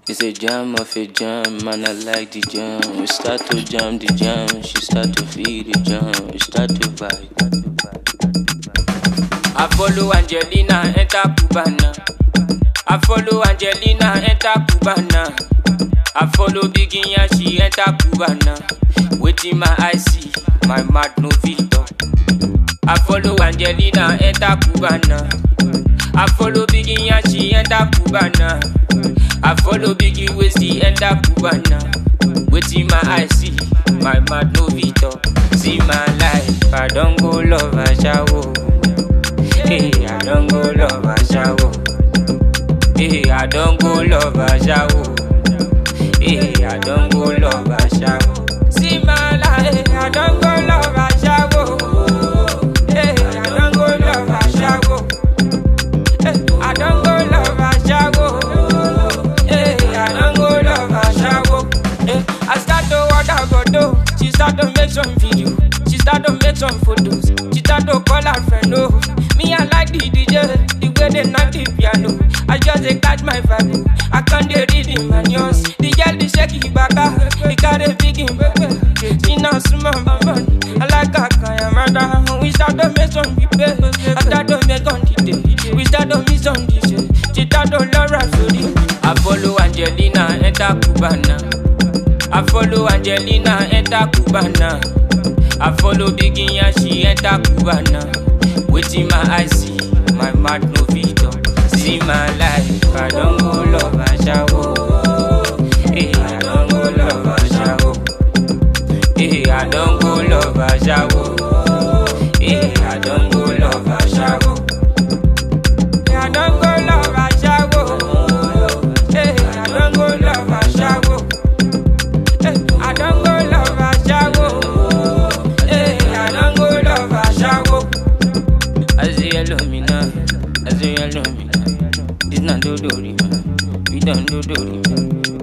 It's a jam of a jam, man, I like the jam. We start to jam the jam, she start to feel the jam. We start to vibe. I follow Angelina, enter Cubana. I follow Angelina, enter Cubana. I follow Biginya, she enter Cubana. Waiting my eyes see, my mouth no filter. I follow Angelina, enter Cubana. I follow Biginya, she enter Cubana. I follow Biggie Westy, enter Cubana. Waiting my eyes see, my mouth no filter. See my life, I don't go love a shower. Hey, I don't go love a shower. Hey, I don't go love a shower. Hey, I don't go love a shower. See my life, I don't go love a shower. Hey, I don't go love a shower. Hey, I don't go love a shower. Hey, I don't go love a shower. Hey, I start to order photo. She start to make some video. She start to make some photos. She start to call her friend. Oh, me I like the DJ, the way they knock the piano. I just catch my vibe. I can't read the manuals. The girl the shaky back, the carry big in baby. She not small, I like a kaya. We start to make some people. I start to make on the day. We start to miss on the show. She start to love Rhapsody. I follow Angelina, enter Cubana. I follow Angelina, enter Cubana. I follow Biginya, she enter Cubana. Waiting my eyes see, my mouth no filter. See my life, I don't go love a shower. Hey, I don't go love a shower. Hey, I don't go love a shower. Hey, I don't go love a shower. Hey, I don't go love a shower. Hey, I don't go love a shower. Hey, I don't go love a shower. Hey, I don't go love a shower. As you love me now, as you love me now. It's not do man. We don't do man.